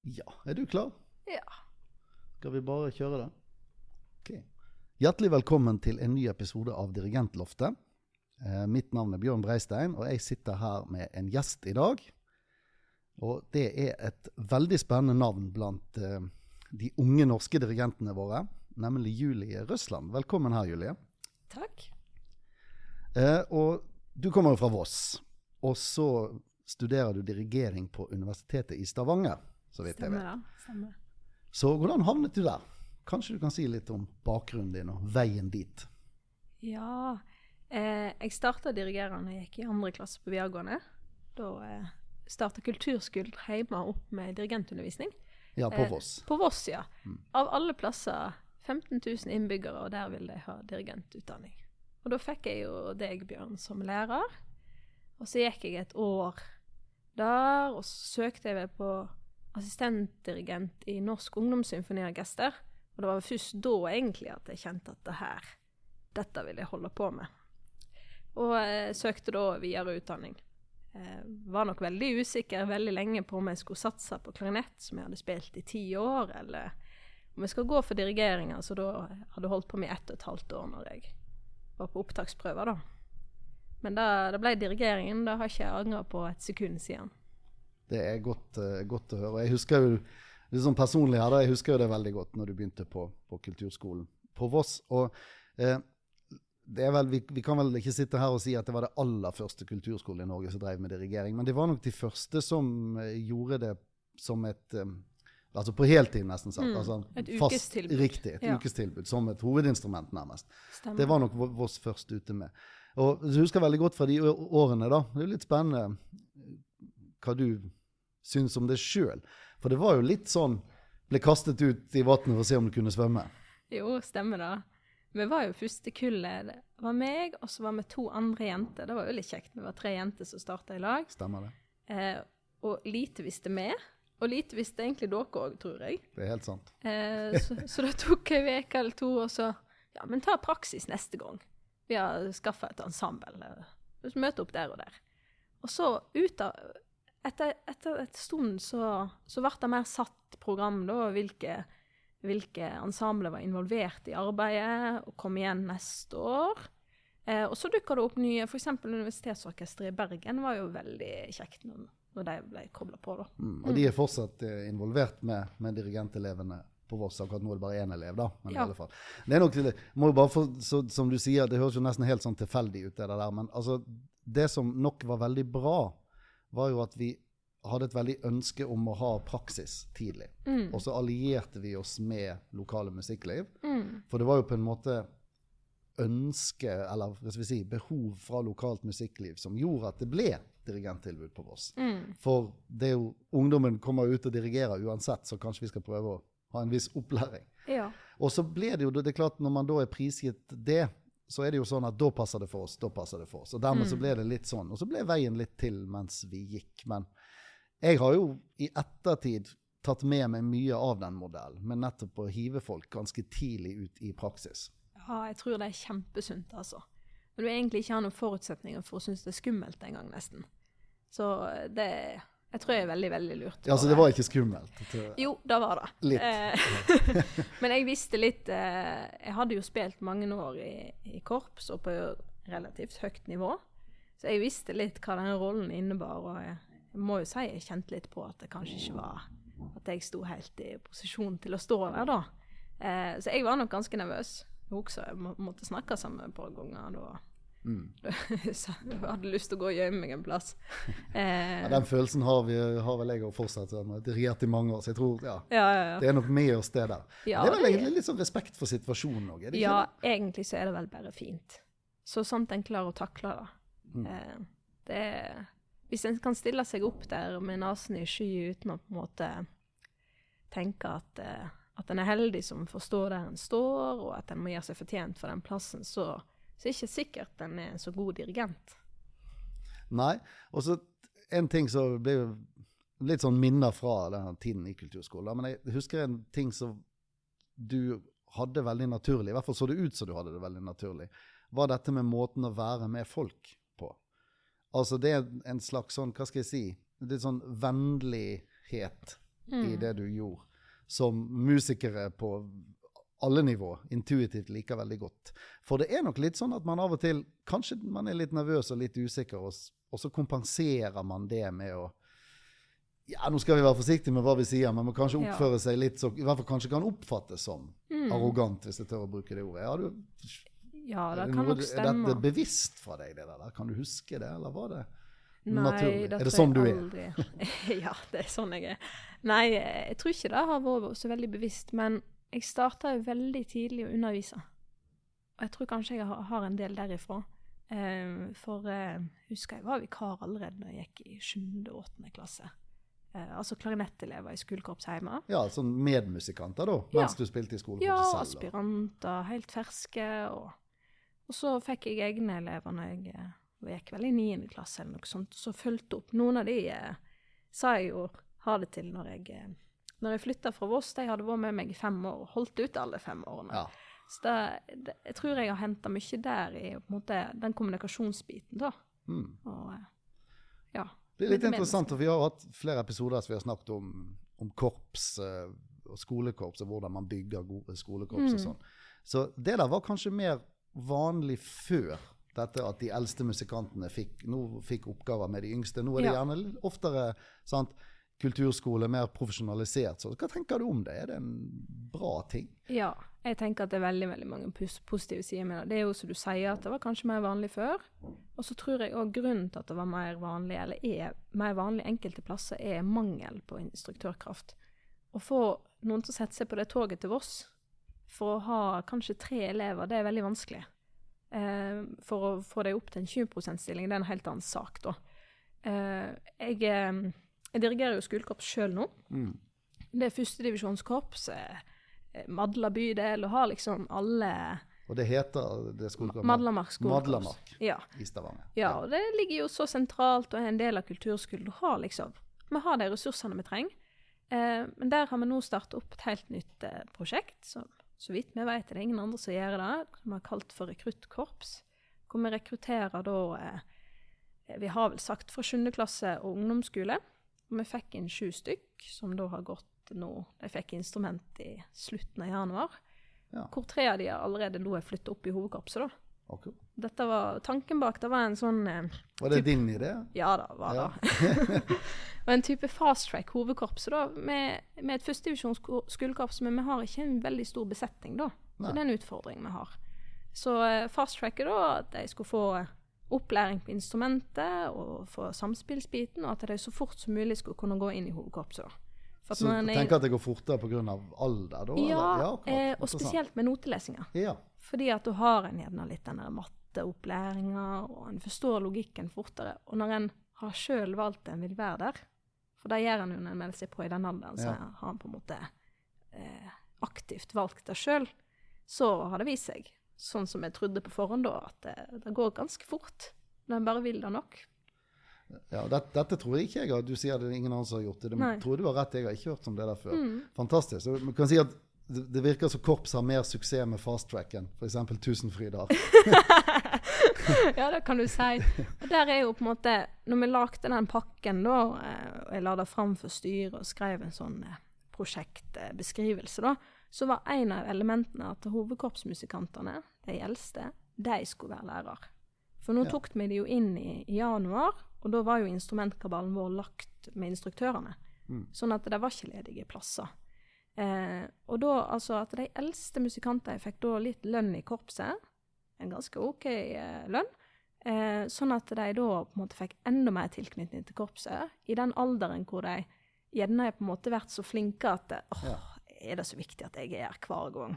Ja, du klar? Ja. Skal vi bare kjøre det? Ok. Hjertelig velkommen til en ny episode av Dirigentloftet. Mitt navn Bjørn Breistein, og jeg sitter her med en gjest i dag. Og det et veldig spennende navn blant de unge norske dirigentene våre, nemlig Julie Røsland. Velkommen her, Julie. Takk. Og du kommer jo fra Voss, og så studerer du dirigering på Universitetet i Stavanger, så vidt jeg vet. Stemmer. Så hvordan havnet du der? Kanskje du kan si litt om bakgrunnen din og veien dit? Ja, jeg startet å dirigere når jeg gikk i 2. klasse på videregående. Da startet kulturskolen hjemme opp med dirigentundervisning. Ja, på Voss. På Voss, ja. Av alle plasser, 15 000 innbyggere, og der ville de ha dirigentutdanning. Og da fikk jeg jo deg, Bjørn, som lærer. Og så gikk jeg et år der, og så søkte jeg på assistentdirigent i Norsk Ungdomssymfoniorkester. Og det var først da egentlig at jeg kjente at dette vil jeg holde på med. Og jeg søkte da videre utdanning. Var nok veldig usikker veldig lenge på om jeg skulle satse på klarinett, som jeg hadde spilt i 10 år, eller om jeg skal gå for dirigeringer, så da hadde jeg holdt på med 1,5 år når jeg var på opptaksprøver da. Men det ble dirigeringen, da har ikke jeg angret på et sekund siden. Det godt å høre. Jeg husker jo, det sånn personlig her, jeg husker jo det veldig godt når du begynte på kulturskolen på Voss. Og det vel, vi kan vel ikke sitte her og si at det var det aller første kulturskolen i Norge som drev med dirigering, men det var nok de første som gjorde det som altså på heltid nesten sagt. Altså et ukestilbud. Riktig, et ukestilbud, som et hovedinstrument nærmest. Stemmer. Det var nok Voss først ute med. Og jeg husker veldig godt fra de årene da, det litt spennende hva du synes om det selv. For det var jo litt sånn, ble kastet ut i vattnet for å se om du kunne svømme. Jo, stemmer det. Vi var jo første kullet. Det var meg, og så var vi 2 andre jenter. Det var jo litt kjekt. Vi var 3 jenter som startet i lag. Stemmer det. Og lite visste vi, og lite visste egentlig dere også, tror jeg. Det helt sant. Så da tok jeg en uke eller 2, og så, ja, men ta praksis neste gang. Vi har skaffet et ensemble. Så møte opp der og der. Og så etter et stund så ble det mer satt program da, hvilke ensembler var involvert i arbeidet, og kom igjen neste år. Og så dukket det opp nye, for eksempel Universitetsorkestret i Bergen var jo veldig kjekt når de ble koblet på da. Og de fortsatt involvert med dirigentelevene på Voss, akkurat nå det bare 1 elev da, men i alle fall. Det nok, må jo bare som du sier, det høres jo nesten helt sånn tilfeldig ut det der, men altså, det som nok var veldig bra, var jo at vi hadde et veldig ønske om å ha praksis tidlig. Og så allierte vi oss med lokale musikkliv. For det var jo på en måte ønske, eller hva skal vi si, behov fra lokalt musikkliv som gjorde at det ble dirigenttilbud på Voss. For det er jo, ungdommen kommer ut og dirigerer uansett, så kanskje vi skal prøve å ha en viss opplæring. Ja. Og så ble det jo, det er klart, når man da prisgitt det, så er det jo sånn at da passer det for oss, Og dermed så ble det litt sånn. Og så ble veien litt til mens vi gikk. Men jeg har jo i ettertid tatt med meg mye av den modellen, men nettopp å hive folk ganske tidlig ut i praksis. Ja, jeg tror det kjempesunt, altså. Når du egentlig ikke har noen forutsetninger for å synes det skummelt en gang nesten. Så jeg tror jeg veldig, veldig lurt. Ja, så det var ikke skummelt? Jo, det var det. Litt. Men jeg visste litt, jeg hadde jo spilt mange år i korps og på relativt høyt nivå, så jeg visste litt hva den rollen innebar, og jeg må jo si jeg kjente litt på at det kanskje ikke var at jeg sto helt i posisjon til å stå der da. Så jeg var nok ganske nervøs. Jeg måtte snakke sammen et par ganger da. Jeg hadde lyst til å gå og gjemme meg en plass. Ja, den følelsen har vel jeg også fortsatt dirigert i mange år, så jeg tror ja. Det er nok med oss det der. Ja, det er vel egentlig litt sånn respekt for situasjonen også, er det ikke ja, det? egentlig så er det vel bare fint. Så sånt en klarer å takle det. Hvis en kan stille seg opp der med nasen i sky uten å på en måte tenke at en er heldig som forstår der en står, og at en må gjøre seg fortjent for den plassen, så er det ikke sikkert en er en så god dirigent. Nei, og så en ting som ble litt sånn minner fra denne tiden i kulturskolen, men jeg husker en ting som du hadde veldig naturlig, i hvert fall så det ut som du hadde det veldig naturlig, var dette med måten å være med folk på. Altså det er en slags sånn, hva skal jeg si, det er sånn vennlighet i det du gjorde, som musikere på alle nivå, intuitivt liker veldig godt. For det nok litt sånn at man av og til, kanskje man litt nervøs og litt usikker, og så kompenserer man det med å, ja, nå skal vi være forsiktige med hva vi sier, men man kanskje oppføre seg litt så, i hvert fall kanskje kan oppfattes som arrogant, hvis jeg tør å bruke det ordet. Ja, det kan nok stemme. Er dette bevisst fra deg, det der? Kan du huske det, eller var det naturlig? Nei, det sånn du aldri. Ja, det sånn jeg Nei, jeg tror ikke det har vært så veldig bevisst, men jeg startet jo veldig tidlig å undervise. Og jeg tror kanskje jeg har en del derifra. For husker jeg var vikar allerede når jeg gikk i 7. og 8. klasse. Altså klarinettelever i skolekorps hjemme. Ja, sånn medmusikanter da, mens du spilte i skolekorpset selv. Ja, aspiranter, helt ferske. Og så fikk jeg egne elever når jeg gikk vel i 9. klasse eller noe sånt. Så fulgte opp. Noen av de sa jeg jo ha det til når jeg flyttet fra Voss. De hadde vært med meg i 5 år og holdt ut alle 5 årene. Ja. Så jeg tror jeg har hentet mye der i på en måte, den kommunikasjonsbiten da. Og ja. Det litt interessant, for vi har hatt flere episoder som vi har snakket om korps og skolekorps, og hvordan man bygger gode skolekorps og sånn. Så det der var kanskje mer vanlig før dette at de eldste musikantene fikk oppgaver med de yngste. Nå det gjerne oftere, sant, kulturskole, mer profesjonalisert. Så hva tenker du om det? Er det en bra ting? Ja, jeg tenker at det veldig, veldig mange positive sider med det. Det jo som du sier, at det var kanskje mer vanlig før. Og så tror jeg også grunnen til at det var mer vanlig, eller mer vanlig enkelte plasser, mangel på instruktørkraft. Å få noen til å sette seg på det toget til Voss, for å ha kanskje 3 elever, det veldig vanskelig. For å få det opp til en 20%-stilling, det en helt annen sak da. Jeg dirigerer jo skolekorps selv nå. Det 1. divisjonskorps, Madla bydel, og har liksom alle... Og det heter det skolekorps? Madlamark skolekorps. Madlamark i Stavanger. Ja, og det ligger jo så sentralt og en del av kulturskolen. Vi har de ressursene vi trenger. Men der har vi nå startet opp et helt nytt prosjekt, så vidt vi vet det ingen andre som gjør det, som vi har kalt for rekruttkorps, hvor vi rekrutterer da, vi har vel sagt fra 7. klasse og ungdomsskole, og vi fikk inn 7 stykk, som da har gått nå, de fikk instrument i slutten av januar, hvor 3 av de allerede nå flyttet opp i hovedkorpset da. Okay. Dette var, tanken bak det var en sånn... Var det din idé? Ja da, var det. Og en type fast-track hovedkorps da, med et 1. divisjons skolekorps, men vi har ikke en veldig stor besetning da. Så det en utfordring vi har. Så fast-tracket da, at de skulle få opplæring på instrumentet og få samspillsbiten, og at de så fort som mulig skulle kunne gå inn i hovedkorpset da. Så du tenker at det går fortere på grunn av alder da? Ja, og spesielt med notelesinger. Ja. Fordi at du har en gjerne litt denne matteopplæringen, og en forstår logikken fortere. Og når en har selv valgt en vil være der, for det gjør en jo når en melder seg på i den alderen, så har en på en måte aktivt valgt det selv, så har det vist seg, sånn som jeg trodde på forhånd da, at det går ganske fort, når en bare vil det nok. Ja, dette tror jeg ikke jeg, du sier det ingen annen som har gjort det, jeg tror du har rett, jeg har ikke hørt om det der før. Fantastisk, så man kan si at det virker som korps har mer suksess med fast-tracken, for eksempel Tusenfrydar. Ja, det kan du si. Og der jo på en måte, når vi lagde den pakken da, og jeg la det frem for styret og skrev en sånn prosjektbeskrivelse da, så var en av elementene at hovedkorpsmusikantene, de eldste, de skulle være lærer. For nå tok vi de jo inn i januar, og da var jo instrumentkabalen vår lagt med instruktørene. Sånn at det var ikke ledige plasser. Og da, altså at de eldste musikantene fikk da litt lønn i korpset, en ganske ok lønn, sånn at de da på en måte fikk enda mer tilknytning til korpset, i den alderen hvor de gjerne på en måte vært så flinke at er det så viktig at jeg her hver gang.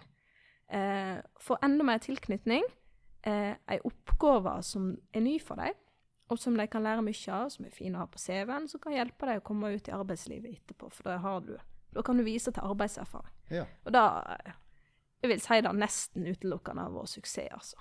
For enda mer tilknytning, en oppgave som ny for dem, og som de kan lære mye av, som fine å ha på CV-en, så kan hjelpe deg å komme ut i arbeidslivet etterpå, for da kan du vise til arbeidserfaring. Ja. Og da, jeg vil si det nesten utelukkende av vår suksess, altså.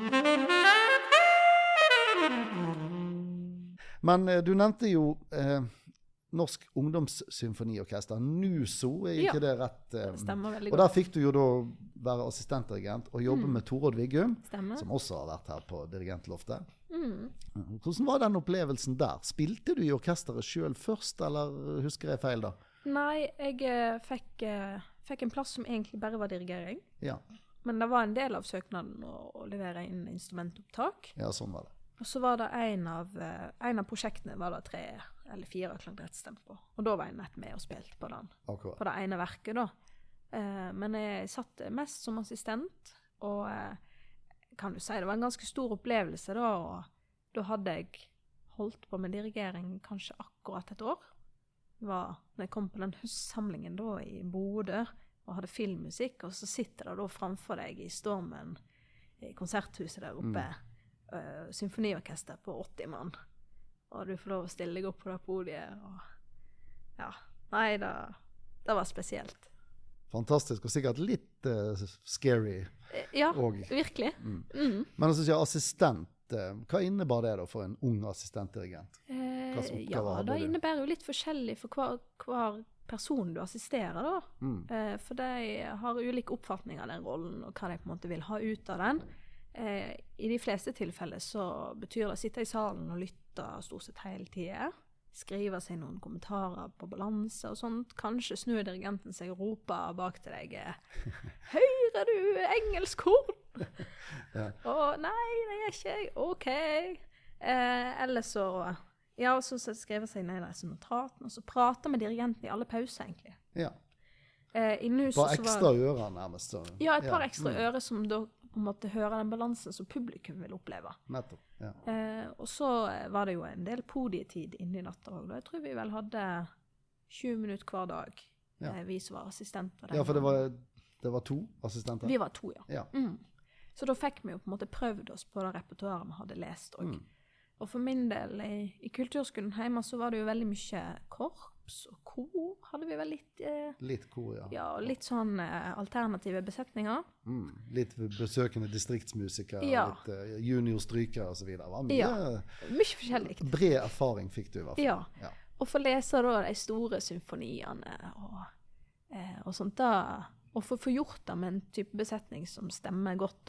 Men du nevnte jo Norsk Ungdomssymfoniorkester, NUSO, ikke det rett? Det stemmer veldig godt. Og der fikk du jo da være assistentdirigent og jobbe med Torod Viggum, som også har vært her på dirigentloftet. Hvordan var den opplevelsen der? Spilte du i orkesteret selv først, eller husker jeg feil da? Nei, jeg fikk en plass som egentlig bare var dirigering. Ja. Men det var en del av søknaden å levere inn instrumentopptak. Ja, sånn var det. Og så var det en av prosjektene var det 3 eller 4 klarinettstemmer på. Og da var jeg nett med og spilte på Akkurat. på det ene verket da. Men jeg satt mest som assistent, og kan du si, det var en ganske stor opplevelse da, og da hadde jeg holdt på med dirigering kanskje akkurat et år. Det var når jeg kom på den høstsamlingen da i Bodø, og hadde filmmusikk, og så sitter det da framfor deg i stormen i konserthuset der oppe, symfoniorkester på 80 mann, og du får lov å stille deg opp på det podiet, og ja, nei, det var spesielt. Fantastisk, og sikkert litt scary. Ja, og, virkelig. Men altså, assistent, hva innebar det da for en ung assistentdirigent? Ja, det innebærer jo litt forskjellig for hver person du assisterer da. For de har ulike oppfatninger av den rollen, og hva de på en måte vil ha ut av den. I de fleste tilfeller så betyr det å sitte i salen og lytte stort sett hele tiden, skrive seg noen kommentarer på balanse og sånt. Kanskje snur dirigenten seg og roper bak til deg, «Hører du engelsk horn?» Ja. Nei, det er ikke jeg. Ok. Eller så, ja, så skriver seg ned disse notatene, og så prater med dirigenten i alle pauser, egentlig. Ja. Bare ekstra ører, nærmest. Så. Ja, et par ekstra ører som da måtte høre den balansen som publikum vil oppleve. Nettopp, ja. Og så var det jo en del podietid inne i natta også. Jeg tror vi vel hadde 20 minutter hver dag, vi som var assistenter. Ja, for det var 2 assistenter? Vi var 2, ja. Ja. Så da fikk vi jo på en måte prøvd oss på det repertoaret vi hadde lest også. Og for min del, i kulturskolen hjemme, så var det jo veldig mye korps og kor, hadde vi vel litt... litt kor, ja. Ja, litt sånn alternative besetninger. Litt besøkende distriktsmusikere, litt juniorstrykere og så videre. Det var mye, mye forskjellig. Bred erfaring fikk du i hvert fall. Ja. Og for lese da de store symfoniene og sånt da, og for å få gjort det med en type besetning som stemmer godt,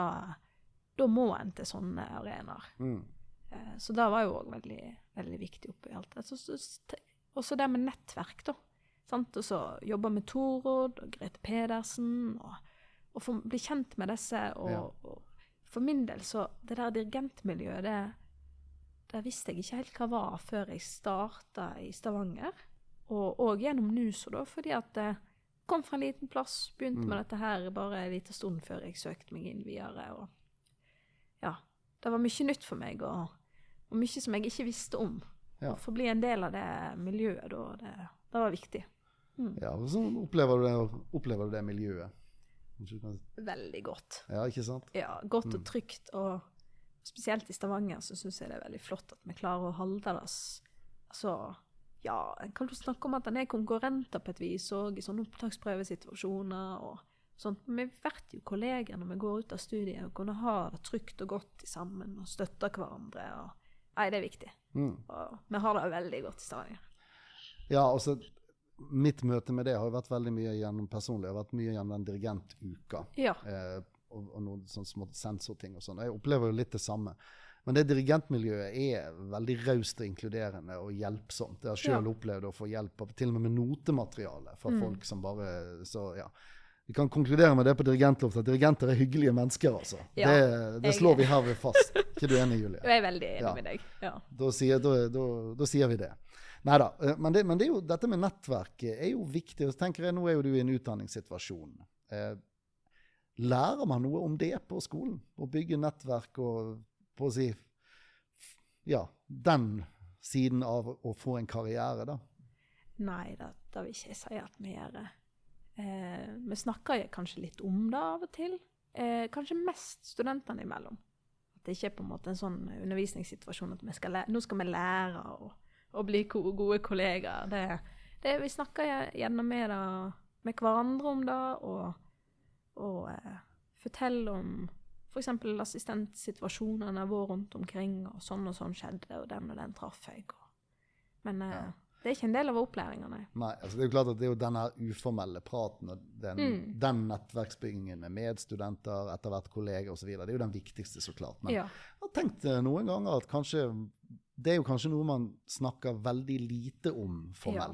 da må en til sånne arenaer. Så det var jo også veldig, veldig viktig oppi alt. Og så det med nettverk da. Sant? Og så jobbe med Torod og Grete Pedersen, og bli kjent med disse. Og for min del, så det der dirigentmiljøet, det visste jeg ikke helt hva var før jeg startet i Stavanger. Og gjennom NUSO da, fordi at kom fra en liten plass, begynte med dette her bare en liten stund før jeg søkte meg inn videre. Og ja, det var mye nytt for meg, og mye som jeg ikke visste om. Og for å bli en del av det miljøet da, det var viktig. Ja, og så opplever du det miljøet? Veldig godt. Ja, ikke sant? Ja, godt og trygt, og spesielt i Stavanger så synes jeg det er veldig flott at vi klarer å holde det. Altså, ja, kan du snakke om at den er konkurrenter på et vis, og i sånne opptaksprøvesituasjoner og sånt. Men vi vært jo kolleger når vi går ut av studiet, og kunne ha det trygt og godt sammen, og støtte hverandre, nei, det er viktig. Og vi har det veldig godt i Stavanger. Ja, altså, mitt møte med det har jo vært veldig mye gjennom personlig, det har vært mye gjennom den dirigentuka. Ja. Og noen sånne små sensorting og sånn. Jeg opplever jo litt det samme. Men det dirigentmiljøet er veldig raust og inkluderende og hjelpsomt. Jeg har selv opplevd å få hjelp av, til og med notemateriale fra folk som bare, så ja. Vi kan konkludere med det på Dirigentloft, at dirigenter er hyggelige mennesker, altså. Ja, det slår vi herved fast. Ikke du enig, Julie? Jeg er veldig enig med deg, ja. Da sier vi det. Neida, men det er jo, dette med nettverk er jo viktig. Og så tenker jeg, nå er jo du i en utdanningssituasjon. Lærer man noe om det på skolen? Å bygge nettverk og på å si, ja, den siden av å få en karriere da? Nei, da vil ikke jeg si at vi gjør det. Vi snakker kanskje litt om det av og til. Kanskje mest studentene imellom. At det ikke er på en måte en sånn undervisningssituasjon at nå skal vi lære og bli gode kollegaer. Vi snakker gjennom med hverandre om det, og fortelle om for eksempel assistentsituasjonene våre rundt omkring, og sånn skjedde, og den traff jeg. Men det er ikke en del av opplæringene. Nei, altså det er jo klart at det er jo denne uformelle praten, og den nettverksbyggingen med medstudenter, etter hvert kolleger og så videre, det er jo den viktigste så klart. Men jeg har tenkt noen ganger at det er jo kanskje noe man snakker veldig lite om formelt.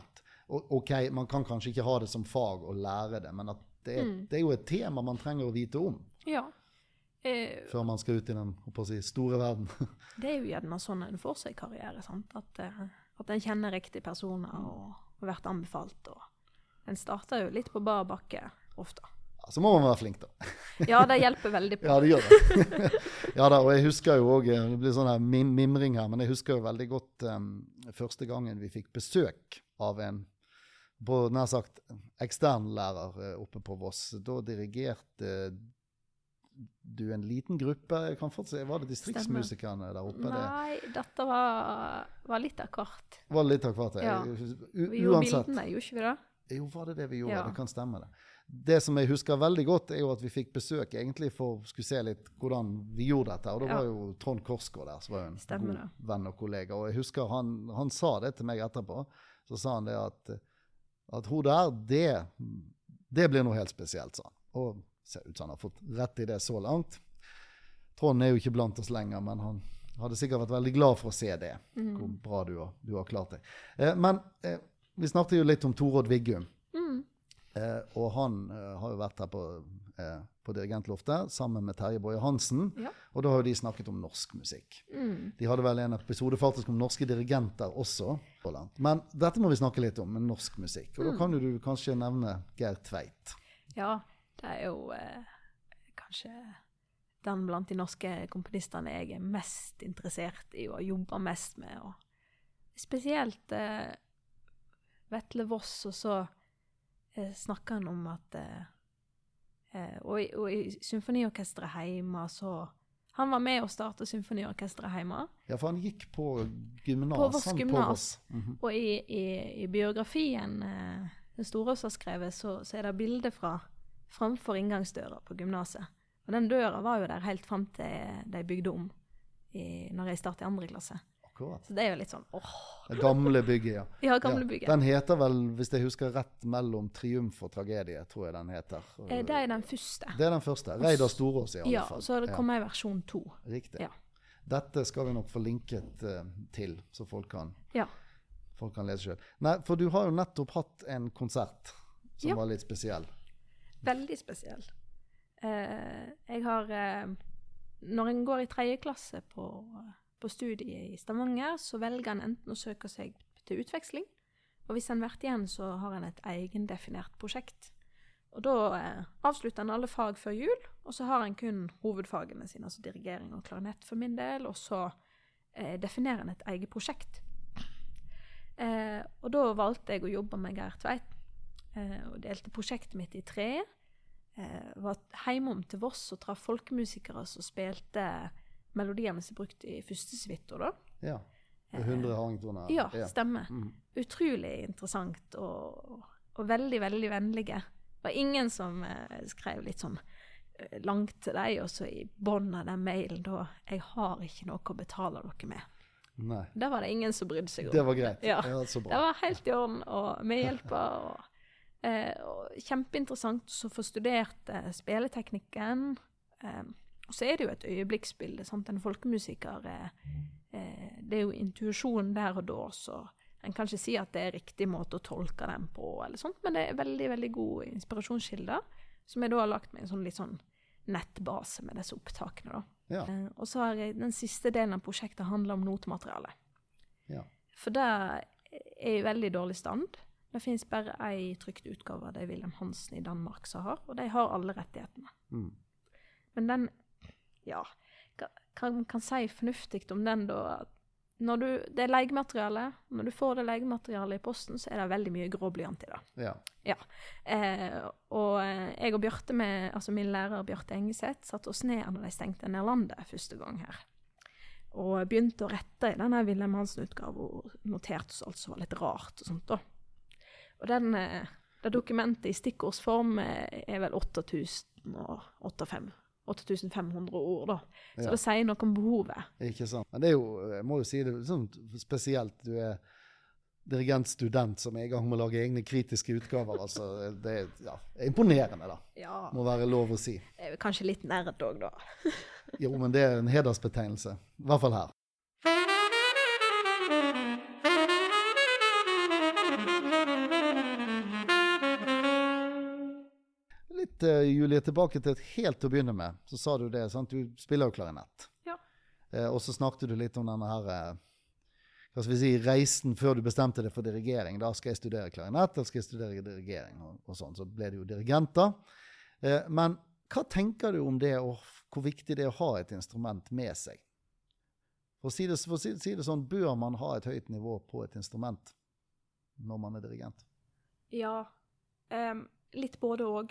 ok, man kan kanskje ikke ha det som fag og lære det, men at det er jo et tema man trenger å vite om. Ja. Før man skal ut i den store verden. Det er jo gjerne sånn en får seg karriere, sant? At en kjenner riktige personer og vært anbefalt. Og en starter jo litt på bar bakke ofte. Ja, så må man være flink da. Ja, det hjelper veldig på. Ja, det gjør det. Ja da, og jeg husker jo også, det blir sånn her mimring her, men jeg husker jo veldig godt første gangen vi fikk besøk av en på nær sagt ekstern lærer oppe på Voss. Da dirigerte du en liten gruppe, jeg kan fortsatt si, var det distriktsmusikerne der oppe? Nei, dette var litt av hvert. Var det litt av hvert? Ja. Vi gjorde bildene, gjorde ikke vi det? Jo, var det vi gjorde? Ja. Det kan stemme det. Det som jeg husker veldig godt er jo at vi fikk besøk egentlig for å skulle se litt hvordan vi gjorde dette. Og da var jo Trond Korsgaard der, som var jo en god venn og kollega. Og jeg husker han sa det til meg etterpå. Så sa han det at hun der, det blir noe helt spesielt, sa han. Og ser ut som han har fått rett i det så langt. Trond er jo ikke blant oss lenger, men han hadde sikkert vært veldig glad for å se det. Hvor bra du har klart det. Men vi snakket jo litt om Torodd Viggum. Og han har jo vært her på Dirigentloftet sammen med Terje Boje Hansen, og da har jo de snakket om norsk musikk. De hadde vel en episode faktisk om norske dirigenter også. Men dette må vi snakke litt om, med norsk musikk. Og da kan du kanskje nevne Geir Tveit. Ja, det er jo kanskje den blant de norske komponistene jeg er mest interessert i og jobber mest med. Og spesielt Vetle Voss, og så snakker han om at og i symfoniorkestret hjemme, så han var med å starte symfoniorkestret hjemme. Ja, for han gikk på gymnas. På Voss gymnas. Og i biografien Den store som har skrevet, så er det bilder framfor inngangsdøra på gymnaset. Og den døra var jo der helt frem til de bygde om når jeg startet i 2. klasse. Akkurat. Så det er jo litt sånn, Det gamle bygget, ja. Ja, gamle bygget. Den heter vel, hvis jeg husker rett, Mellom triumf og tragedie, tror jeg den heter. Det er den første. Det er den første. Reidar Storås i alle fall. Ja, så har det kommet i versjon 2. Riktig. Ja. Dette skal vi nok få linket til, så folk kan lese selv. Nei, for du har jo nettopp hatt en konsert som var litt spesiell. Veldig spesiell. Jeg har, når en går i 3. klasse på studiet i Stavanger, så velger en enten å søke seg til utveksling, og hvis en vært igjen, så har en et egendefinert prosjekt. Og da avslutter en alle fag før jul, og så har en kun hovedfagene sine, altså dirigering og klarinett for min del, og så definerer en et eget prosjekt. Og da valgte jeg å jobbe med Geir Tveit, og delte prosjektet mitt i 3. Var hjemom til Voss og traff folkemusikere som spilte melodiene som er brukt i første suite da. Ja, 100 harringtoner. Ja, stemmer. Utrolig interessant og veldig, veldig vennlige. Det var ingen som skrev litt sånn langt til deg, og så i bånd av den mailen da, jeg har ikke noe å betale dere med. Nei. Det var det ingen som brydde seg om. Det var greit. Ja, så bra. det var helt i orden, og medhjelper, og kjempeinteressant å få studert spilleteknikken. Og så er det jo et øyeblikksbilde, sant? En folkemusiker, det er jo intuisjon der og da, så en kan ikke si at det er riktig måte å tolke den på, eller sånt, men det er veldig, veldig gode inspirasjonskilder, som jeg da har lagt med en sånn litt sånn nettbase med disse opptakene da. Ja. Og så har jeg, den siste delen av prosjektet handler om notemateriale. Ja. For det er i veldig dårlig stand. Det finnes bare en trykt utgave av det Wilhelm Hansen i Danmark som har, og de har alle rettighetene. Men den, ja, kan si fornuftig om den da, at når det er legemateriale, når du får det legematerialet i posten, så er det veldig mye gråblyant i det. Ja. Ja. Og jeg og Bjarte altså min lærer Bjarte Engeseth, satt oss ned når de stengte ned landet første gang her. Og begynte å rette i denne Wilhelm Hansen-utgave og noterte oss alt som var litt rart og sånt da. Og det dokumentet i stikkordsform er vel 8500 ord da. Så det sier noe om behovet. Ikke sant. Men det er jo, jeg må jo si det, sånn spesielt, du er dirigentstudent som er i gang med å lage egne kritiske utgaver, altså det er imponerende da. Ja. Må være lov å si. Det er kanskje litt nerd også da. Jo, men det er en hedersbetegnelse, i hvert fall her. litt, Julie, tilbake til helt til å begynne med, så sa du det, sant? Du spiller jo klarinett. Ja. Og så snakket du litt om denne her, hva skal vi si, reisen før du bestemte deg for dirigering. Da skal jeg studere klarinett, eller skal jeg studere dirigering, og sånn. Så ble det jo dirigenter. Men hva tenker du om det, og hvor viktig det er å ha et instrument med seg? For å si det sånn, bør man ha et høyt nivå på et instrument når man er dirigent? Ja, litt både og.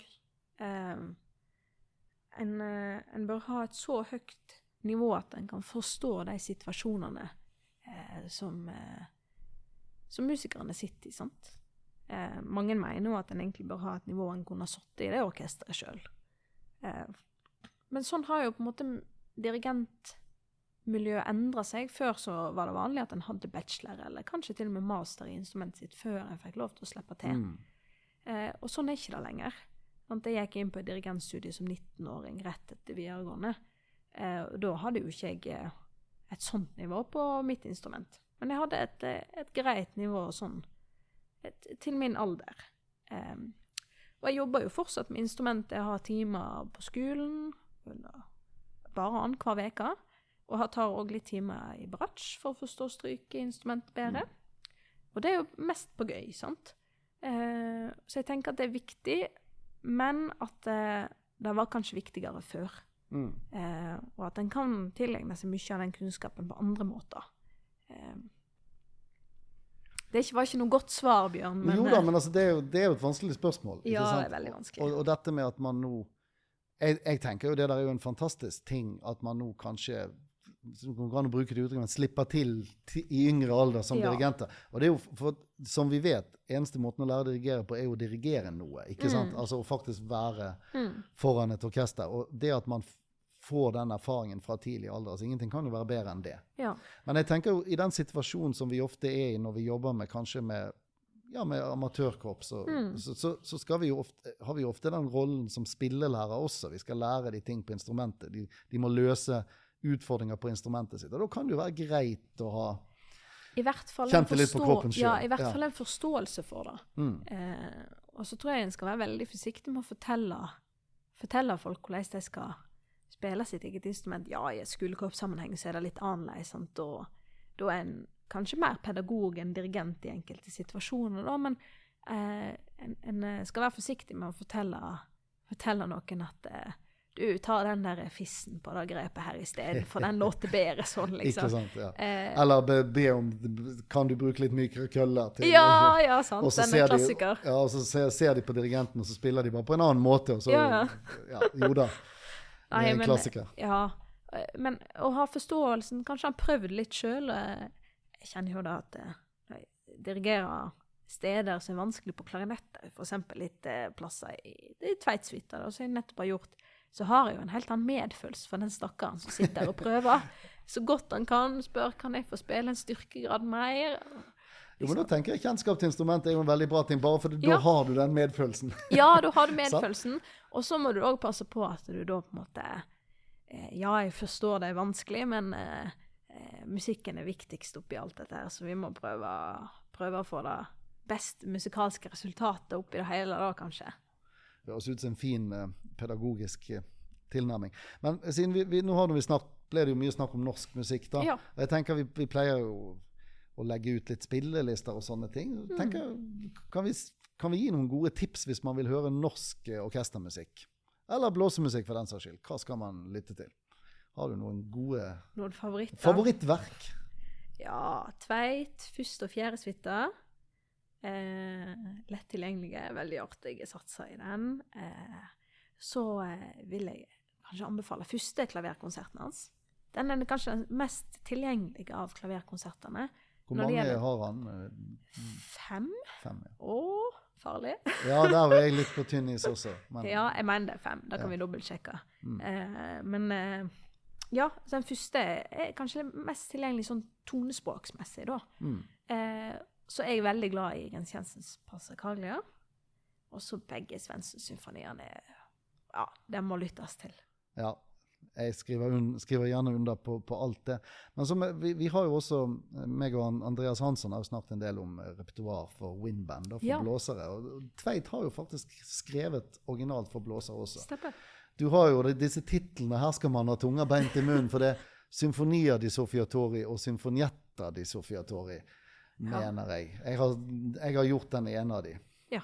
En bør ha et så høyt nivå at en kan forstå de situasjonene som musikerne sitter i, sant? Mange mener jo at en egentlig bør ha et nivå en kunne ha satt i det orkestret selv. Men sånn har jo på en måte dirigentmiljøet endret seg. Før så var det vanlig at en hadde bachelor, eller kanskje til og med master i instrumentet sitt, før en fikk lov til å slippe til. Og sånn er ikke det lenger. Jeg gikk inn på et dirigentstudie som 19-åring rett etter videregående. Da hadde jo ikke jeg et sånt nivå på mitt instrument. Men jeg hadde et greit nivå sånn, til min alder. Og jeg jobber jo fortsatt med instrumentet. Jeg har timer på skolen, bare hver veke. Og jeg tar også litt timer i bratsj for å forstå stryke instrumentet bedre. Og det er jo mest på gøy, sant? Så jeg tenker at det er viktig, men at det var kanskje viktigere før. Og at en kan tilegne seg mye av den kunnskapen på andre måter. Det var ikke noe godt svar, Bjørn. Men, jo da, men altså, det er jo et vanskelig spørsmål. Ja, ikke sant? det er veldig vanskelig. Og dette med at man nå, jeg tenker jo det der er jo en fantastisk ting, at man nå kanskje, kan bruke det uttrykket, slipper til i yngre alder som dirigenter. Og det er jo, for, som vi vet, eneste måten å lære å dirigere på er jo å dirigere noe, ikke sant? Altså å faktisk være foran et orkester. Og det at man får den erfaringen fra tidlig alder, altså ingenting kan jo være bedre enn det. Ja. Men jeg tenker jo i den situasjonen som vi ofte er i når vi jobber med kanskje med amatørkorps, så skal vi jo har vi jo ofte den rollen som spillelærer også. Vi skal lære de ting på instrumentet. De må løse utfordringer på instrumentet sitt. Og da kan det jo være greit å ha kjent det litt på kroppen selv. Ja, i hvert fall en forståelse for det. Og så tror jeg en skal være veldig forsiktig med å fortelle folk hvordan de skal spille sitt eget instrument. Ja, i et skolekorpssammenheng så er det litt annerledes, sant? Og da er en kanskje mer pedagog enn dirigent i enkelte situasjoner, da, men en skal være forsiktig med å fortelle noen at du tar den der fissen på det grepet her i stedet, for den låter bedre sånn, liksom. Ikke sant, ja. Eller be om, kan du bruke litt mykere køller til? Ja, sant, den er klassiker. Og så ser de på dirigenten, og så spiller de bare på en annen måte, og så, jo da. Det er en klassiker. Ja, men å ha forståelsen, kanskje han prøvd litt selv. Jeg kjenner jo da at dirigerer steder som er vanskelig på klarinetter, for eksempel litt plasser i Tveitsvita, som jeg nettopp har gjort, så har jeg jo en helt annen medfølelse for den stakkaren som sitter der og prøver. Så godt han kan jeg få spille en styrkegrad mer? Jo, men da tenker jeg kjennskap til instrumentet er jo en veldig bra ting, bare for da har du den medfølelsen. Ja, da har du medfølelsen, og så må du også passe på at du da på en måte, ja, jeg forstår det er vanskelig, men musikken er viktigst oppi alt dette her, så vi må prøve å få det best musikalske resultatet oppi det hele da, kanskje. Det høres ut som en fin pedagogisk tilnærming. Men siden nå ble det jo mye snakk om norsk musikk da. Ja. Jeg tenker vi pleier jo å legge ut litt spillelister og sånne ting. Tenker, kan vi gi noen gode tips hvis man vil høre norsk orkestermusikk? Eller blåsemusikk for den saks skyld. Hva skal man lytte til? Har du noen gode favorittverk? Ja, Tveit, første og fjerde suite. Lett tilgjengelige, veldig artig. Jeg satser i den. Så vil jeg kanskje anbefale første klaverkonserten hans. Den er kanskje den mest tilgjengelige av klaverkonsertene. Hvor mange har han? 5. 5, ja. Åh, farlig. Ja, der var jeg litt på tynn is også. Men... Ja, jeg mener det er 5. Da kan vi dobbeltsjekke. Men ja, den første er kanskje mest tilgjengelig sånn tonespråksmessig da. Så jeg er veldig glad i Jens Jensens Passacaglia. Og så begge Svendsen-symfoniene, ja, den må lyttes til. Ja, Jeg skriver gjerne under på alt det. Men så vi har jo også, meg og Andreas Hansson har jo snakket en del om repertoar for windband, da, for blåsere. Og Tveit har jo faktisk skrevet originalt for blåsere også. Stemmer. Du har jo disse titlene, her skal man ha tunga beint i munnen, for det er Symfonia di Soffiatori og Symfonietta di Soffiatori, mener jeg. Jeg har gjort den ene av de. Ja.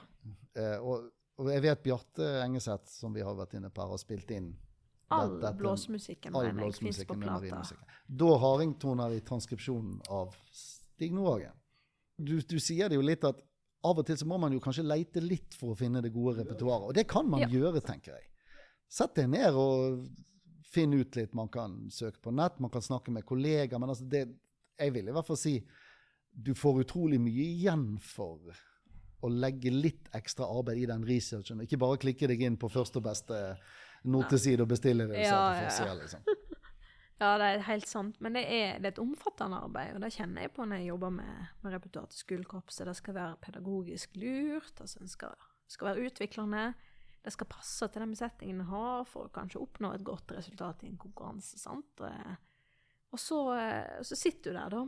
Og jeg vet Bjarte Engeseth, som vi har vært inne på, har spilt inn all blåsmusikken finnes på plata. Da har ringtoner i transkripsjonen av Stig Nordhagen. Du sier det jo litt at av og til så må man jo kanskje leite litt for å finne det gode repertoaret, og det kan man gjøre, tenker jeg. Sett deg ned og finn ut litt. Man kan søke på nett, man kan snakke med kollegaer, men altså jeg vil i hvert fall si, du får utrolig mye igjen for å legge litt ekstra arbeid i den researchen, ikke bare klikke deg inn på første og beste noteside og bestille det. Liksom. Ja, det er helt sant, men det er et omfattende arbeid, og det kjenner jeg på når jeg jobber med repertoar til skolekorpset. Det skal være pedagogisk lurt, altså det skal være utviklende, det skal passe til den besettingen en har for å kanskje oppnå et godt resultat i en konkurranse, sant? Og så sitter du der da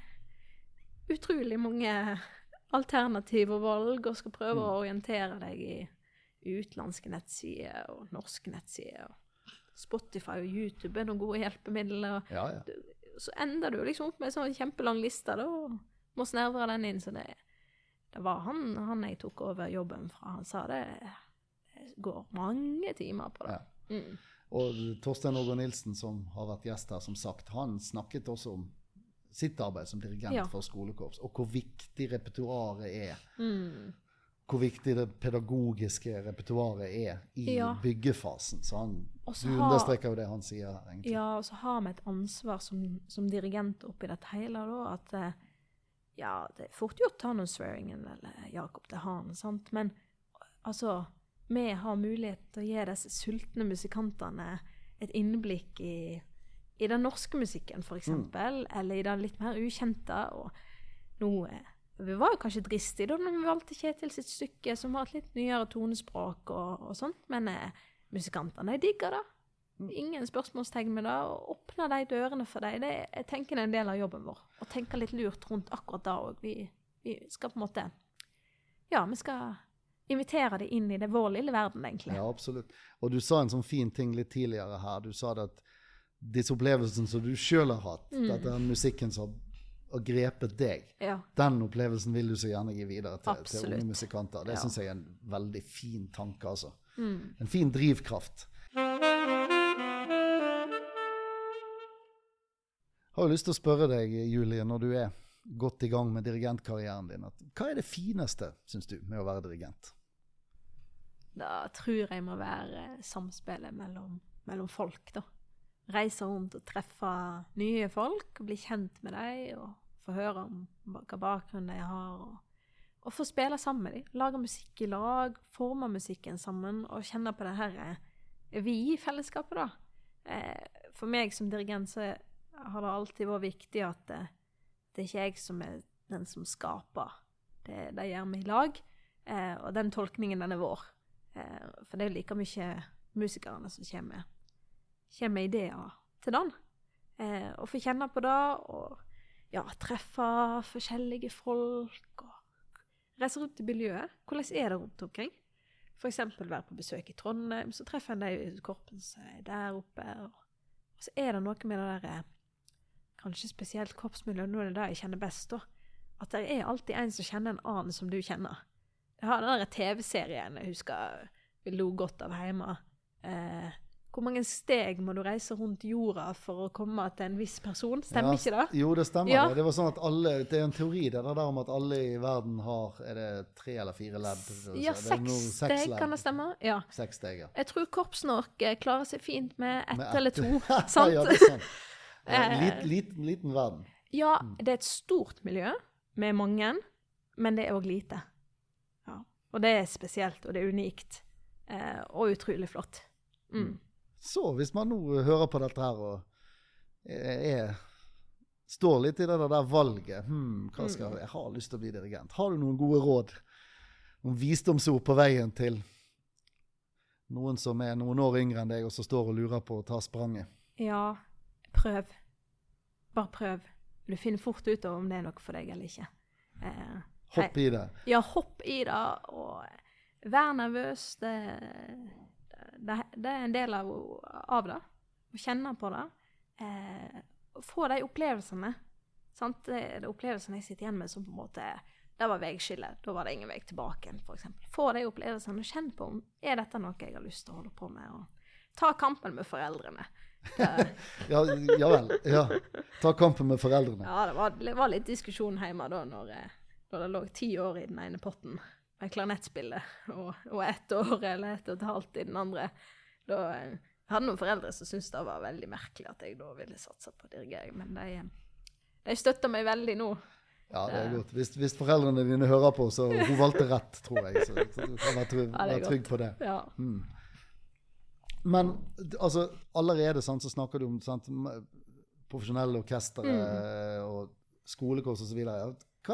med utrolig mange alternative valg, og skal prøve å orientere deg i utlandske nettsider og norske nettsider. Spotify og YouTube er noen gode hjelpemidler. Så ender du liksom opp med en sånn kjempelang liste da, og må snervre den inn. Så det var han jeg tok over jobben fra. Han sa det går mange timer på det. Ja. Og Torstein Ågård Nilsen, som har vært gjest her, som sagt, han snakket også om sitt arbeid som dirigent for skolekorps, og hvor viktig repertoaret er. Hvor viktig det pedagogiske repertoaret er i byggefasen. Så du understreker jo det han sier her, egentlig. Ja, og så har vi et ansvar som dirigent oppi dette hele, da, at det er fort gjort å ta noen swearingen, eller Jakob til han, sant? Men altså, vi har mulighet til å gi disse sultne musikantene et innblikk i den norske musikken, for eksempel, eller i den litt mer ukjente, og noe. Vi var jo kanskje dristige da når vi valgte Kjetil sitt stykke, som har et litt nyere tonespråk og sånt, men musikantene, de digger det. Ingen spørsmålstegn med det, og åpne de dørene for deg. Jeg tenker det er en del av jobben vår, og tenke litt lurt rundt akkurat da, og vi skal på en måte, vi skal invitere det inn i det vår lille verden, egentlig. Ja, absolutt. Og du sa en sånn fin ting litt tidligere her. Du sa det at disse opplevelsene som du selv har hatt, at det er musikken som har grepet deg, den opplevelsen vil du så gjerne gi videre til unge musikanter. Det synes jeg er en veldig fin tanke, altså. En fin drivkraft. Har jo lyst til å spørre deg, Julie, når du er godt i gang med dirigentkarrieren din, hva er det fineste, synes du, med å være dirigent? Da tror jeg må være samspillet mellom folk, da. Reise rundt og treffe nye folk, og bli kjent med dem, og få høre om hva bakgrunn de har, og få spille sammen med dem. Lage musikk i lag, forme musikken sammen, og kjenne på det her vi i fellesskapet, da. For meg som dirigent så har det alltid vært viktig at det er ikke jeg som er den som skaper. Det gjør vi i lag, og den tolkningen den er vår. For det er like mye musikerne som kommer med ideer til den. Og få kjenne på det, og treffe forskjellige folk, og reise rundt i miljøet. Hvordan er det rundt omkring? For eksempel være på besøk i Trondheim, så treffer en deg i korpset der oppe, og så er det noe med det der, kanskje spesielt korpsmiljøet, nå er det det jeg kjenner best da, at det er alltid en som kjenner en annen som du kjenner. Jeg har den der TV-serien, jeg husker, vi lo godt av hjemme, hvor mange steg må du reise rundt jorda for å komme til en viss person? Stemmer ikke det? Jo, det stemmer. Ja. Det var sånn at det er en teori det der om at alle i verden har, er det 3 eller 4 ledd? Ja, 6 steg kan det stemme. Ja. 6 steg, ja. Jeg tror korpsen klarer seg fint med 1 eller 2, sant? Ja, det er sant. Liten verden. Ja, det er et stort miljø med mange, men det er også lite. Ja. Og det er spesielt, og det er unikt, og utrolig flott. Så hvis man nå hører på dette her og står litt i det der valget, hva skal jeg har lyst til å bli dirigent? Har du noen gode råd, noen visdomsord på veien til noen som noen år yngre enn deg, og så står og lurer på å ta spranget? Ja, prøv. Bare prøv. Du finner fort ut av om det noe for deg eller ikke. Hopp i det. Ja, hopp i det, og vær nervøs. Det en del av det. Å kjenne på det. Få de opplevelsene. Sant? Det opplevelsene jeg sitter igjen med som på en måte, det var veiskille. Da var det ingen vei tilbake, for eksempel. Få de opplevelsene og kjenn på om, dette noe jeg har lyst til å holde på med? Og ta kampen med foreldrene. ja vel. Ja. Ta kampen med foreldrene. Ja, det var litt diskusjon hjemme da, når det lå 10 år i den ene potten med klanettspillet, og 1 år eller 1,5 i den andre. Da hadde noen foreldre som syntes det var veldig merkelig at jeg da ville satse på dirigering, men de støtter meg veldig nå. Ja, det godt. Hvis foreldrene dine hører på, så hun valgte rett, tror jeg. Så du kan være trygg på det. Ja. Men altså, allerede så snakker du om profesjonelle orkestre og skolekurs og så videre.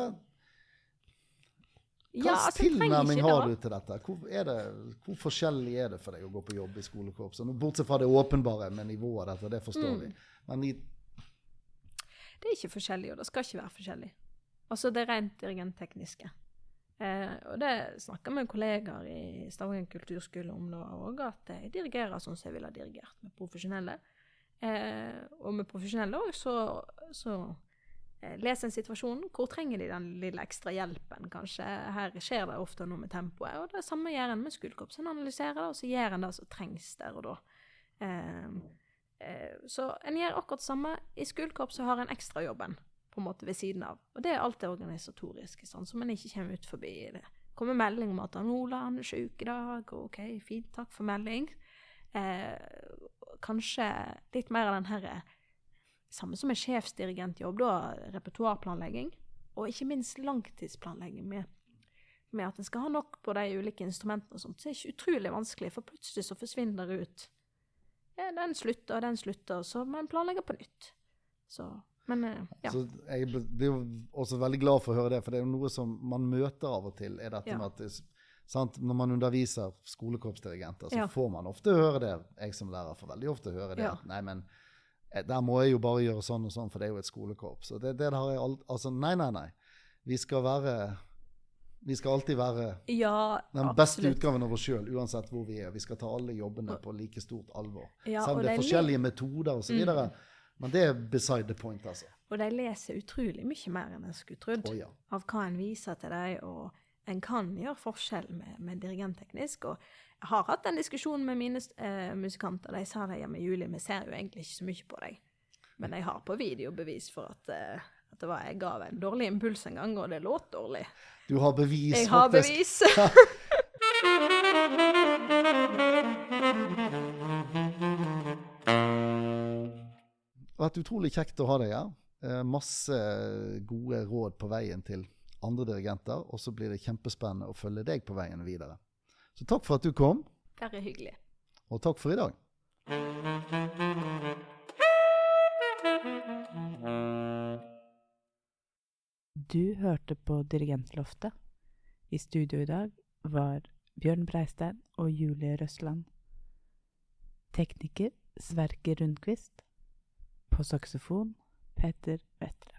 Hva tilnærming har du til dette? Hvor forskjellig det for deg å gå på jobb i skolekorps? Bortsett fra det åpenbare med nivået dette, det forstår vi. Men det ikke forskjellig, og det skal ikke være forskjellig. Altså, det rent dirigenttekniske. Og det snakker med kollegaer i Stavanger kulturskole om nå også, at jeg dirigerer sånn som jeg vil ha dirigert med profesjonelle. Og med profesjonelle også, så les en situasjon, hvor trenger de den lille ekstra hjelpen, kanskje. Her skjer det ofte noe med tempoet, og det samme gjør en med skolekorps. En analyserer det, og så gjør en det som trengs der og da. Så en gjør akkurat det samme. I skolekorps så har en ekstra jobben, på en måte ved siden av. Og det alt det organisatoriske, sånn, så man ikke kommer ut forbi det. Kommer melding om at Ola, han syk i dag, og ok, fint, takk for melding. Kanskje litt mer av den her samme som en sjefsdirigentjobb, da, repertoarplanlegging, og ikke minst langtidsplanlegging med at en skal ha nok på de ulike instrumentene og sånt. Så det ikke utrolig vanskelig, for plutselig så forsvinner det ut. Ja, den slutter, så man planlegger på nytt. Så, men, ja. Så jeg blir jo også veldig glad for å høre det, for det er jo noe som man møter av og til, dette med at sant, når man underviser skolekorpsdirigenter, så får man ofte høre det. Jeg som lærer får veldig ofte høre det. Nei, men der må jeg jo bare gjøre sånn og sånn, for det er jo et skolekorps. Så det har jeg altså, nei. Vi skal alltid være den beste utgaven av oss selv, uansett hvor vi er. Vi skal ta alle jobbene på like stort alvor. Selv om det er forskjellige metoder og så videre. Men det er beside the point, altså. Og de leser utrolig mye mer enn jeg skulle trodd av hva en viser til deg, og en kan gjøre forskjell med dirigentteknisk, og jeg har hatt en diskusjon med mine musikanter. De sa det, med Julie, vi ser jo egentlig ikke så mye på deg. Men jeg har på video bevis for at jeg ga en dårlig impuls en gang, og det låt dårlig. Du har bevis, jeg har bevis. Det har vært utrolig kjekt å ha deg her. Masse gode råd på veien til andre dirigenter, og så blir det kjempespennende å følge deg på veien videre. Så takk for at du kom. Det er hyggelig. Og takk for i dag. Du hørte på Dirigentloftet. I studio i dag var Bjørn Breistein og Julie Røsland. Tekniker Sverker Rundqvist. På saksofon Peter Vettre.